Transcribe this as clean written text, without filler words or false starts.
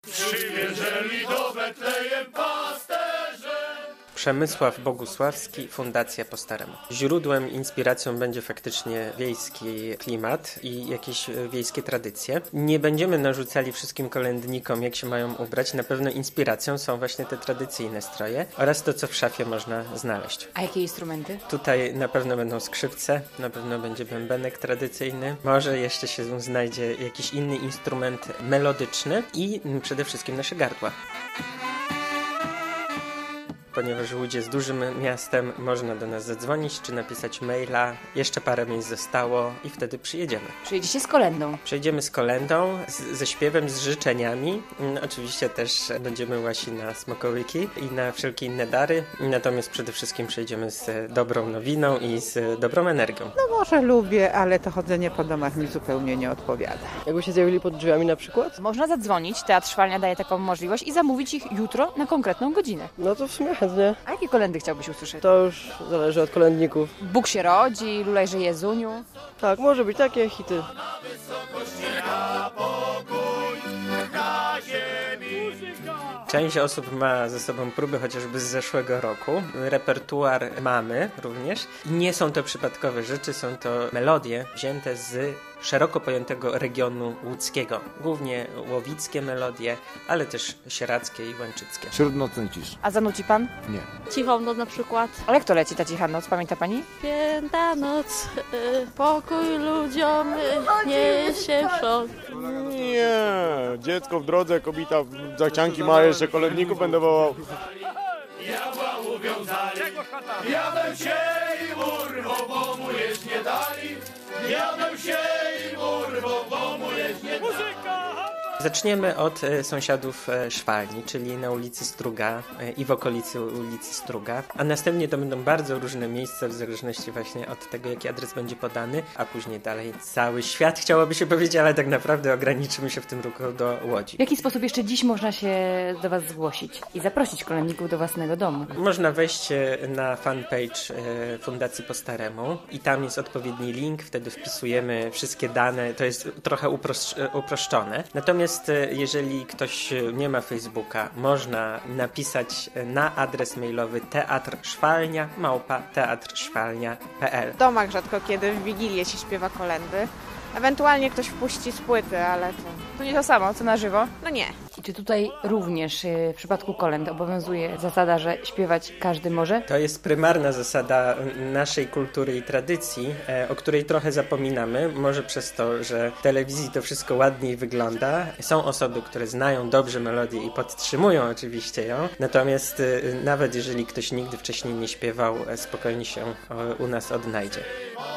Przywieżeli do Betlejem pasterze. Przemysław Bogusławski, Fundacja Po Staremu. Źródłem, inspiracją będzie faktycznie wiejski klimat i jakieś wiejskie tradycje. Nie będziemy narzucali wszystkim kolędnikom, jak się mają ubrać. Na pewno inspiracją są właśnie te tradycyjne stroje oraz to, co w szafie można znaleźć. A jakie instrumenty? Tutaj na pewno będą skrzypce, na pewno będzie bębenek tradycyjny. Może jeszcze się znajdzie jakiś inny instrument melodyczny i przede wszystkim nasze gardła. Ponieważ Łódź jest dużym miastem, można do nas zadzwonić czy napisać maila. Jeszcze parę miejsc zostało i wtedy przyjedziemy. Przyjedziecie z kolędą. Przyjedziemy z kolędą, ze śpiewem, z życzeniami. Oczywiście też będziemy łasi na smakołyki i na wszelkie inne dary. Natomiast przede wszystkim przyjedziemy z dobrą nowiną i z dobrą energią. No może lubię, ale to chodzenie po domach mi zupełnie nie odpowiada. Jakby się zjawili pod drzwiami na przykład? Można zadzwonić, Teatr Szwalnia daje taką możliwość i zamówić ich jutro na konkretną godzinę. No to w sumie chętnie. A jakie kolędy chciałbyś usłyszeć? To już zależy od kolędników. Bóg się rodzi, Lulejże Jezuniu. Tak, może być takie hity. Część osób ma ze sobą próby chociażby z zeszłego roku. Repertuar mamy również. I nie są to przypadkowe rzeczy, są to melodie wzięte z szeroko pojętego regionu łódzkiego. Głównie łowickie melodie, ale też sieradzkie i łęczyckie. Śródnocny cisz. A zanuci pan? Nie. Cichą noc na przykład. Ale jak to leci ta cicha noc, pamięta pani? Święta noc, pokój ludziom, niesie wsząd. Nie, dziecko w drodze, kobieta zachcianki ma, jeszcze kolędników będę wołał. Diabła uwiązali, diabeł się i urwą, bo mu jeść nie dali. Diabeł się i urwą, bo mu jeść nie dali. Zaczniemy od sąsiadów Szwalni, czyli na ulicy Struga i w okolicy ulicy Struga, a następnie to będą bardzo różne miejsca w zależności właśnie od tego, jaki adres będzie podany, a później dalej cały świat, chciałoby się powiedzieć, ale tak naprawdę ograniczymy się w tym roku do Łodzi. W jaki sposób jeszcze dziś można się do was zgłosić i zaprosić kolędników do własnego domu? Można wejść na fanpage Fundacji Po Staremu i tam jest odpowiedni link, wtedy wpisujemy wszystkie dane, to jest trochę uproszczone. Natomiast jeżeli ktoś nie ma Facebooka, można napisać na adres mailowy teatrszwalnia@teatrszwalnia.pl. W domach rzadko kiedy w Wigilię się śpiewa kolędy. Ewentualnie ktoś wpuści z płyty, ale to nie to samo, co na żywo. No nie. I czy tutaj również w przypadku kolęd obowiązuje zasada, że śpiewać każdy może? To jest prymarna zasada naszej kultury i tradycji, o której trochę zapominamy. Może przez to, że w telewizji to wszystko ładniej wygląda. Są osoby, które znają dobrze melodię i podtrzymują oczywiście ją. Natomiast nawet jeżeli ktoś nigdy wcześniej nie śpiewał, spokojnie się u nas odnajdzie.